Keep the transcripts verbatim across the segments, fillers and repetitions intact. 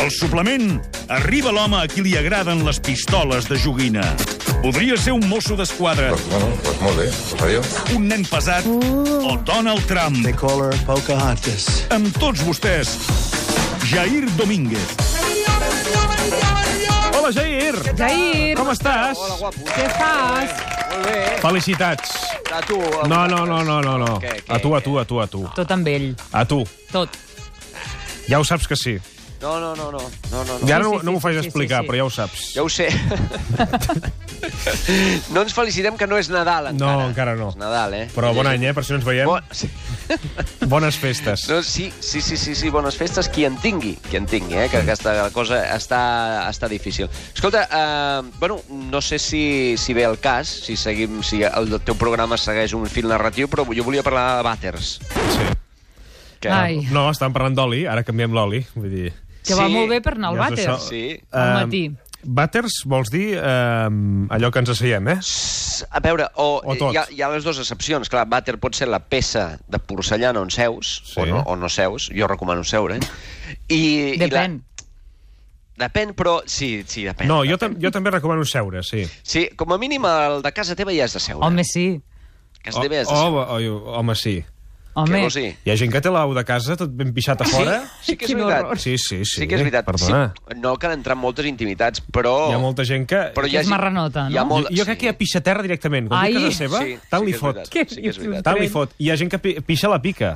Al suplement, arriba l'home a qui li agraden les pistoles de joguina. Podria ser un mosso d'esquadra, Pues, bueno, pues molt bé. Pues adiós. un nen pesat o Donald Trump. They call her Pocahontas. Amb tots vostès, Jair Domínguez. Hola, Jair! Jair! Com estàs? Hola, guapo. Què fas? Molt bé. Felicitats. A tu. No, no, no, no, no, no. Què, què, A tu, a què? tu, a tu, a tu. Tot amb ell. A tu. Tot. Ja ho saps que sí. No, no, no, no. no, no, I no. ara Sí, no, sí, no m'ho sí, faig sí, sí, explicar, sí. però ja ho saps. Ja ho sé. No ens felicitem que no és Nadal, encara. No, encara no. És Nadal, eh? Però bon any, eh? Per si no ens veiem. Bon... Sí. Bones festes. No, sí, sí, sí, sí, sí, bones festes, qui en tingui, qui en tingui, eh? Que aquesta cosa està, està difícil. Escolta, uh, bueno, no sé si, si ve el cas, si seguim, si el teu programa segueix un fil narratiu, però jo volia parlar de vàters. Sí. Que... Ai. No, estàvem parlant d'oli, ara canviem l'oli. Vull dir... Que va Sí. molt bé per anar al Ja és vàter. això. Sí. Al Eh, matí. Vàters vols dir eh, allò que ens asseiem, eh? A veure, o, O tot. hi, ha, hi ha les dues excepcions. Clar, vàter pot ser la peça de porcellana on seus, Sí. o, no, o no seus. Jo recomano seure. I, Depèn. I la... Depèn, però... Sí, sí, depèn. No, jo, depèn. tam jo també recomano seure, sí. Sí, com a mínim el de casa teva ja has de seure. Home, sí. Casa teva ja has de oh, seure. oh, home, sí. Home, Que no, sí. Hi ha gent que té l'au de casa tot ben pixat a fora. Sí que és Quin veritat. horror. Sí, sí, sí. Sí que és veritat. Perdona. Sí, no cal entrar en moltes intimitats, però... Hi ha molta gent que... Però Que és gent- marranota, hi ha no? molt... Jo, jo crec que hi ha pixa terra directament. Quan Ai. diu casa seva, Sí, tant sí li que és fot. veritat. Què Sí que és dius? veritat. Tant li fot. Hi ha gent que pi pixa la pica.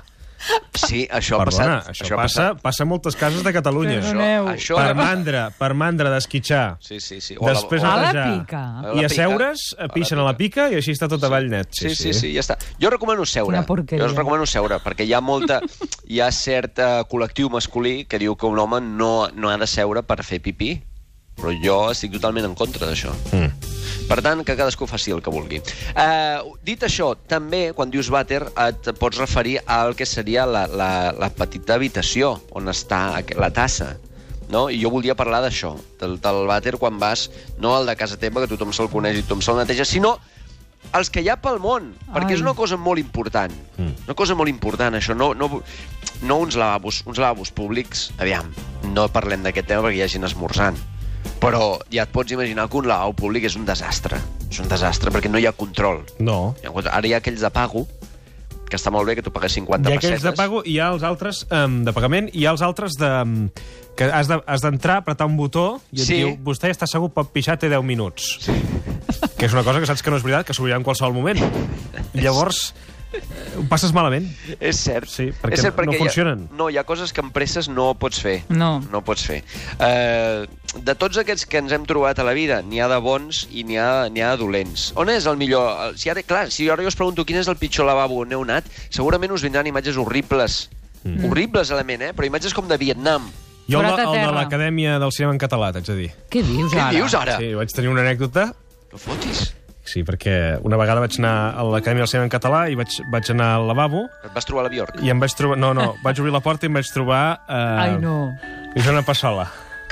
Sí, això ha Perdona, passat. això, ha passa, passat. passa a moltes cases de Catalunya. Però Perdoneu. Això, Per això... mandra, per mandra d'esquitxar. Sí, sí, sí. O Després o A la netejar. pica. A la I a pica. seure's, A la pixen a la pica i així està tot avall net. Sí, sí, sí, ja està. Jo recomano seure. Quina porqueria. Jo us recomano seure, perquè hi ha molta... Hi ha cert uh, col·lectiu masculí que diu que un home no, no ha de seure per fer pipí. Però jo estic totalment en contra d'això. Mm. Per tant, que cadascú faci el que vulgui. Uh, dit això, també, quan dius vàter, et pots referir al que seria la, la, la petita habitació on està la tassa. No? I jo volia parlar d'això, del, del vàter quan vas, no el de casa teva, que tothom se'l coneix i tothom se'l neteja, sinó els que hi ha pel món, perquè Ai. és una cosa molt important. Mm. Una cosa molt important, això. No, no, no uns lavabos, uns lavabos públics, aviam, no parlem d'aquest tema perquè hi ha gent esmorzant. Però ja et pots imaginar que un lavabo públic és un desastre. És un desastre perquè no hi ha control. No. Ara hi ha aquells de pago, que està molt bé, que tu pagues cinquanta Hi ha pessetes. aquells de pago, hi ha els altres um, de pagament, i hi ha els altres de... Um, que has de- has d'entrar, de, apretar un botó, i et Sí. diu, vostè està segur, pot pixar, té deu minuts. Sí. Que és una cosa que saps que no és veritat, que s'obrirà en qualsevol moment. I llavors, eh, ho passes malament. És cert. Sí, perquè és cert, no perquè funcionen. Hi ha, no, hi ha coses que en presses no pots fer. No. No pots fer. Uh, de tots aquests que ens hem trobat a la vida, n'hi ha de bons i n'hi ha, n'hi ha de dolents. On és el millor? Si ara, clar, si ara jo us pregunto quin és el pitjor lavabo on heu anat, segurament us vindran imatges horribles. Mm. Horribles, element, eh? Però imatges com de Vietnam. Jo el, Forat a el de terra. l'Acadèmia del Cinema en Català, t'haig de dir. Què dius Què ara? dius ara? Sí, vaig tenir una anècdota. No fotis. Sí, perquè una vegada vaig anar a l'Acadèmia del Cinema en Català i vaig, vaig anar al lavabo Et vas trobar a la Bjork. i em vaig trobar... No, no, vaig obrir la porta i em vaig trobar... Eh, Ai, no. Isona Passola.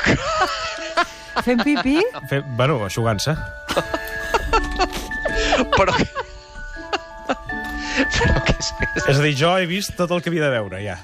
Fent pipí? Fe, bueno, aixugant-se. Però... Però què és més? És a dir, jo he vist tot el que havia de veure, ja.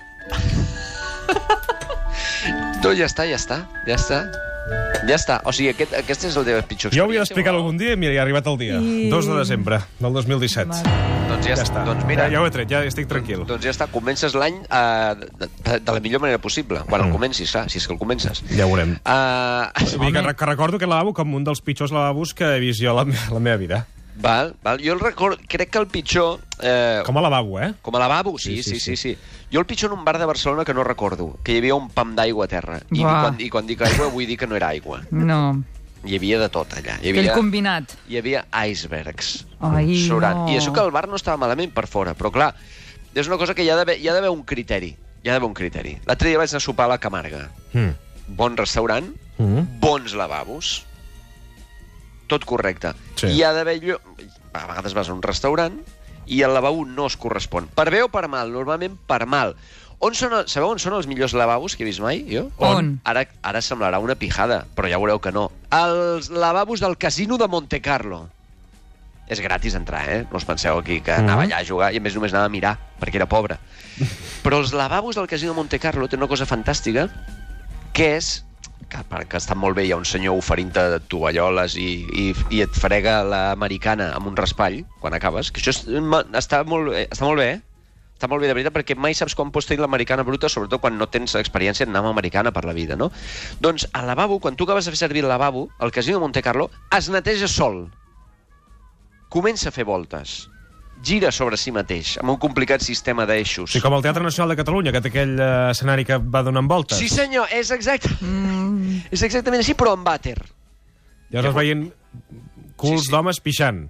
No, ja està, ja està. Ja està. Ja està. O sigui, aquest, aquest és el teu pitjor Jo havia experiència, d'explicar-ho o no? algun dia i mira, ja ha arribat el dia. I- dos de desembre del dos mil disset. Doncs ja, Ja està. Doncs mira, ja, ja ho he tret, ja estic tranquil. Doncs ja està, comences l'any uh, de, de, de la millor manera possible. Quan el comencis, clar, si és que el comences. Ja ho veurem. Uh, Vull dir que, re- que recordo aquest lavabo com un dels pitjors lavabos que he vist jo a la, me- la meva vida. val, val. Jo el record, crec que el pitjor... Eh, Com a lavabo, eh? com a lavabo, sí sí sí, sí, sí, sí. Jo el pitjor en un bar de Barcelona que no recordo, que hi havia un pam d'aigua a terra. I Buah. quan, I quan dic aigua vull dir que no era aigua. No. Hi havia de tot allà. Hi Aquell havia, combinat. hi havia icebergs. Ai, surant. no. I això que el bar no estava malament per fora, però clar, és una cosa que hi ha d'haver hi ha d'haver un criteri. Hi ha d'haver un criteri. L'altre dia vaig anar a sopar a la Camarga. Mm. Bon restaurant, Mm. bons lavabos, tot correcte. Sí. Hi ha d'haver... llo- A vegades vas a un restaurant i el lavabo no es correspon. Per bé o per mal? Normalment per mal. On són, el- sabeu on són els millors lavabos que he vist mai, jo? On? Ara, ara semblarà una pijada, però ja veureu que no. Els lavabos del casino de Monte Carlo. És gratis entrar, eh? No us penseu aquí que anava allà a jugar i a més només anava a mirar, perquè era pobre. Però els lavabos del casino de Monte Carlo tenen una cosa fantàstica, que és que, que està molt bé, hi ha un senyor oferint-te tovalloles i, i, i et frega l'americana amb un raspall, quan acabes, que això és, està, molt, està molt bé, eh? Està molt bé, de veritat, perquè mai saps com pots tenir l'americana bruta, sobretot quan no tens experiència en anar amb americana per la vida, no? Doncs al lavabo, quan tu acabes de fer servir el lavabo, el casino de Monte Carlo es neteja sol. Comença a fer voltes. Gira sobre si mateix, amb un complicat sistema d'eixos. Sí, com el Teatre Nacional de Catalunya, que té aquell uh, escenari que va donant voltes. Sí, senyor, és exacte. Mm. És exactament així, però amb vàter. Llavors vas veient culs Sí, sí. d'homes pixant.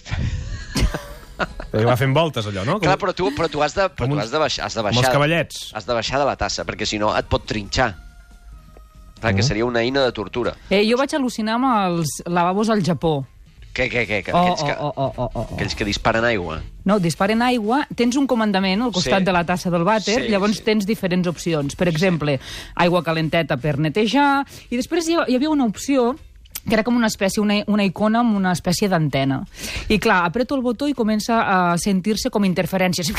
Perquè va fent voltes, allò, no? Com... Clar, però tu, però tu has de, però Com tu uns- has de baixar, has de Com baixar, els cavallets. has de baixar de la tassa, perquè si no et pot trinxar. Clar, que seria una eina de tortura. Eh, jo vaig al·lucinar amb els lavabos al Japó. Què, què, què? què? Oh, Aquells, que, oh, oh, oh, oh, oh. aquells que disparen aigua. No, disparen aigua, tens un comandament al costat Sí. de la tassa del vàter, Sí, llavors sí. tens diferents opcions. Per exemple, aigua calenteta per netejar, i després hi hi havia una opció que era com una espècie, una, una icona amb una espècie d'antena. I clar, apreto el botó i comença a sentir-se com interferències.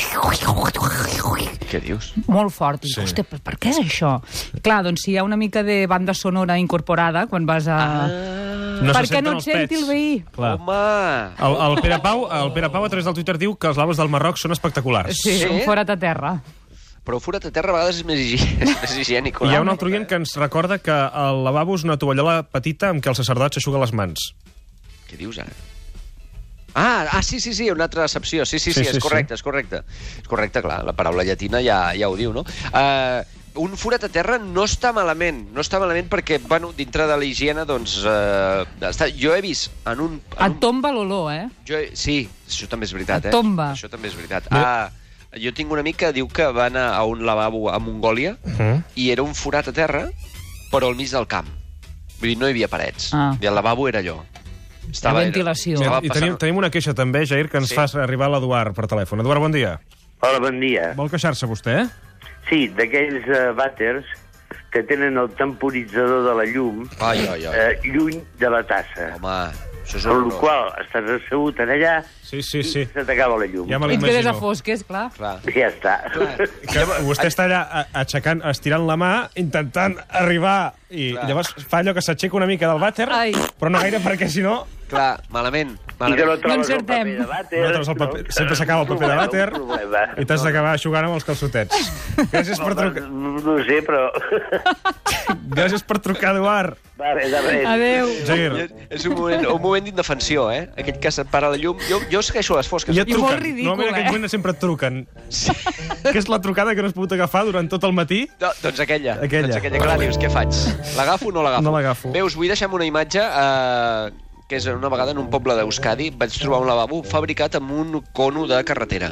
Què dius? Molt fort. I Sí. dic, hòstia, per, per què és això? Clar, doncs si hi ha una mica de banda sonora incorporada quan vas a... No se Per què senten no els et senti pets. el veí? Clar. Home! El, el, Pere Pau, el Pere Pau a través del Twitter diu que els lavabos del Marroc són espectaculars. Sí, Sí? un forat a terra. Però el forat a terra a vegades és més, higiènic, és més higiènic. I hi ha un altre oient que ens recorda que el lavabo és una tovallola petita amb què el sacerdot s'aixuga les mans. Què dius, ara? Ah, ah, sí, sí, sí, una altra accepció. Sí, sí, sí, Sí, sí sí, és correcte, és correcte. És correcte, clar, la paraula llatina ja, ja ho diu, no? Uh, un forat a terra no està malament, no està malament perquè, bueno, dintre de la higiene, doncs... Uh, està, jo he vist en un... En Et un tomba l'olor, eh? jo, he- sí, això també és veritat, Et eh? tomba. Això també és veritat. Ah, jo tinc un amic que diu que va anar a un lavabo a Mongòlia Mm. i era un forat a terra, però al mig del camp. Vull dir, no hi havia parets. Ah. I el lavabo era allò. La ventilació. Estava I tenim, passant... tenim una queixa també, Jair, que ens Sí. sí. fa arribar l'Eduard per telèfon. Eduard, bon dia. Hola, bon dia. Vol queixar-se vostè, eh? Sí, d'aquells uh, vàters que tenen el temporitzador de la llum Ai, ai, ai. eh, lluny de la tassa. Home, això és Amb el horrorós. qual estàs assegut en allà Sí, sí, sí. i se t'acaba la llum. Ja me I et quedes a l'imagino. fosques, clar. Clar. Ja està. Que vostè està allà a- aixecant, estirant la mà, intentant arribar, i Clar. llavors fa allò que s'aixeca una mica del vàter, Ai. però no gaire, perquè si no... Clar, malament. I que no malament. trobes el encertem. paper de vàter. No trobes el paper- sempre s'acaba el paper de Problema, vàter. un problema. I t'has d'acabar aixugant amb els calçotets. Gràcies per trucar, No, no ho sé, però... gràcies per trucar, Eduard. Vale, de res. Adéu. Jair, És un moment, un moment d'indefensió, eh? Aquell que se't para la llum. Jo, jo segueixo les fosques. ja et I molt truquen. ridícul, Normalment en eh? aquell moment sempre et truquen. Sí. Que és la trucada que no has pogut agafar durant tot el matí? No, doncs aquella. Aquella. Doncs aquella. Clar, dius, què faig? L'agafo o no l'agafo? No l'agafo. Bé, us vull deixar amb una imatge eh, que és una vegada en un poble d'Euskadi vaig trobar un lavabo fabricat amb un cono de carretera.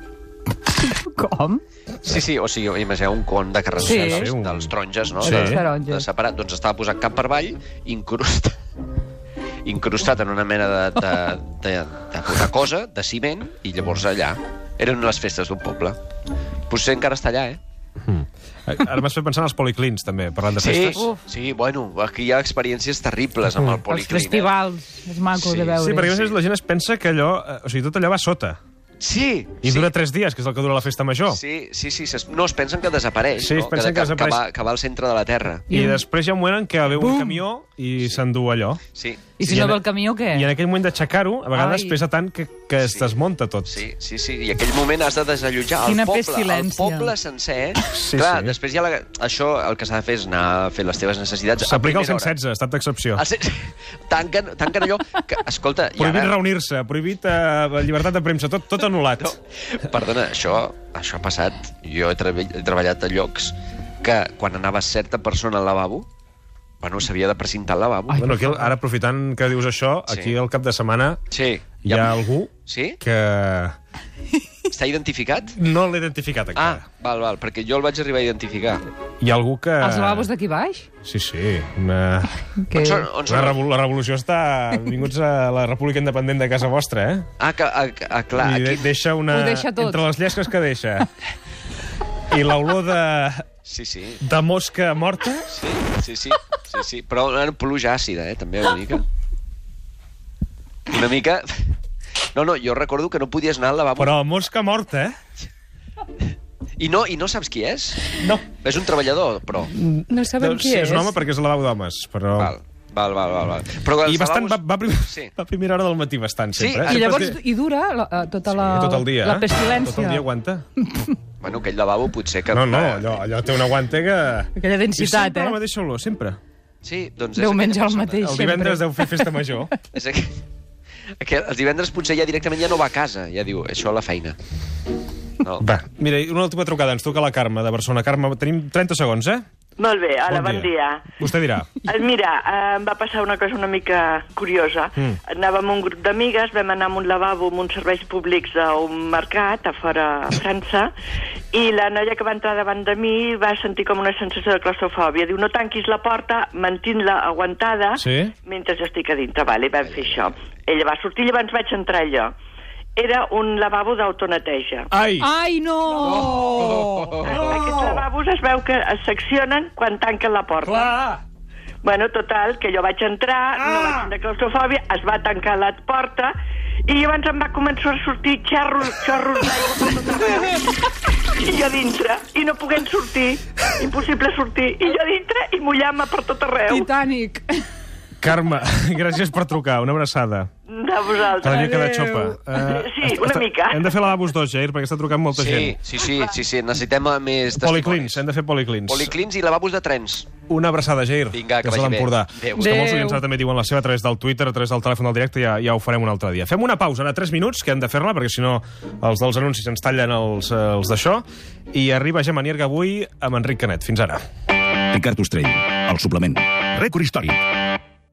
Com? Sí, sí, o sigui, imagineu un con de carretera, Sí. dels, Sí, un- dels taronges, no? Sí. De, Dels taronges. de separat. Doncs estava posat cap per avall, incrustat, incrustat en una mena de, de, de, de, de cosa, de ciment, i llavors allà. Eren les festes d'un poble. Potser encara està allà, eh? Ara m'has fet pensar en els policlins, també, parlant de Sí, festes. Uf. sí, bueno, aquí hi ha experiències terribles amb el Els policlín. festivals. És maco Sí. de veure. Sí, perquè a vegades la gent es pensa que allò... eh, O sigui, tot allò va sota. Sí, I sí. dura tres dies, que és el que dura la festa major. Sí, sí, sí. ses- No, es pensen que desapareix, Sí, es no? pensen que que, desapareix. que, va, que va al centre de la Terra. I després hi ha un moment en què veu un Bum! camió i s'endú allò. Sí, I si I no en- ve el camió, què? I en aquell moment d'aixecar-ho, a vegades Ai. pesa tant que, que es Sí. desmunta tot. sí, sí, sí. I aquell moment has de desallotjar Quina el poble, el pestilència. poble sencer. Eh? Sí, Clar, sí. després hi ha la... Això, el que s'ha de fer és anar a fer les teves necessitats. a S'aplica el primera cent setze, estat d'excepció. hora. El cent... tanquen, tanquen allò... Que, escolta, i Prohibit ara... reunir-se, prohibit eh, llibertat de premsa, tot, tot anul·lat. No, perdona, això, això ha passat. Jo he, treba he treballat a llocs que quan anava certa persona al lavabo, bueno, s'havia de precintar al lavabo. Ai, Bueno, aquí, ara, aprofitant que dius això, Sí. aquí al cap de setmana Sí. hi ha algú Sí? que Està identificat? no l'he identificat Ah, encara. val, val, perquè jo el vaig arribar a identificar. Hi ha algú que... Els lavabos d'aquí baix? Sí, sí. Una... Que... On són? On La, són? revol la revolució està... Benvinguts a la República Independent de casa vostra, eh? Ah, que, ah, que- ah, clar, I de aquí... deixa una... Ho deixa tot. Entre les llesques que deixa i l'olor de, Sí, sí, de mosca morta... sí, sí, sí, sí, sí. Però una pluja àcida, eh, també, una mica. Una mica... No, no, jo recordo que no podies anar al lavabo... Però mosca morta, eh? I no, I no saps qui és? No. És un treballador, però... No sabem qui sí, és. és un home perquè és el lavabo d'homes, però... Val, val, val, val. val. Però I els bastant, lavabos- va, va, prim... Sí. va a primera hora del matí bastant, Sí, sempre. i I Eh? llavors Sempre hi dura la, eh, tota la, Sí, tot el dia, la eh? pestilència. Tot el dia aguanta. Bueno, aquell lavabo potser que... No, no, allò, allò té una aguanta que... Aquella I densitat, sempre eh? la mateixa olor, sempre. Sí, doncs... és Deu menjar el aquella mateix, El sempre. divendres deu fer festa major. persona. És aquell... aquell... Els divendres potser ja directament ja no va a casa, ja diu, això a la feina. No. Va, mira, una última trucada. Ens truca la Carme, de Barcelona. Carme, tenim trenta segons, eh? Molt bé, hola, bon, bon dia. Vostè dirà. Eh, Mira, eh, em va passar una cosa una mica curiosa. Mm. Anàvem un grup d'amigues, vam anar a un lavabo amb uns serveis públics a un mercat, a fora a França, i la noia que va entrar davant de mi va sentir com una sensació de claustrofòbia. Diu, no tanquis la porta, mantint-la aguantada Sí? mentre jo estic a dintre. Vale, vam fer això. Ella va sortir, llavors vaig entrar jo. Era un lavabo d'autoneteja. Ai! Ai, no! Oh. Aquests lavabos es veu que es seccionen quan tanquen la porta. Clar! Bueno, total, que jo vaig entrar, ah! no vaig tenir claustrofòbia, es va tancar la porta i llavors em va començar a sortir xarros, xorros d'aigua per tot arreu. I jo dintre, i no poguent sortir, impossible sortir, i jo dintre i mullant-me per tot arreu. Titanic. Carme, gràcies per trucar. Una abraçada. De vosaltres. Cada dia cada xopa. Sí, una mica. Hem de fer lavabos dos, Jair, perquè està trucant molta Sí, gent. sí, sí, sí, sí, necessitem eh, més Policlins, testimonis. hem de fer policlins. Policlins i lavabos de trens. Una abraçada, Jair. Vinga, que des de vagi bé. l'Empordà. Adéu. És que molts Adéu. oients ara també diuen la seva a través del Twitter, a través del telèfon del directe, ja, ja ho farem un altre dia. Fem una pausa, ara tres minuts, que hem de fer-la, perquè si no els dels anuncis ens tallen els, els d'això, i arriba Gemma Nierga avui amb Enric Canet. Fins ara. Ricard Ostrell, el suplement. Rècord històric.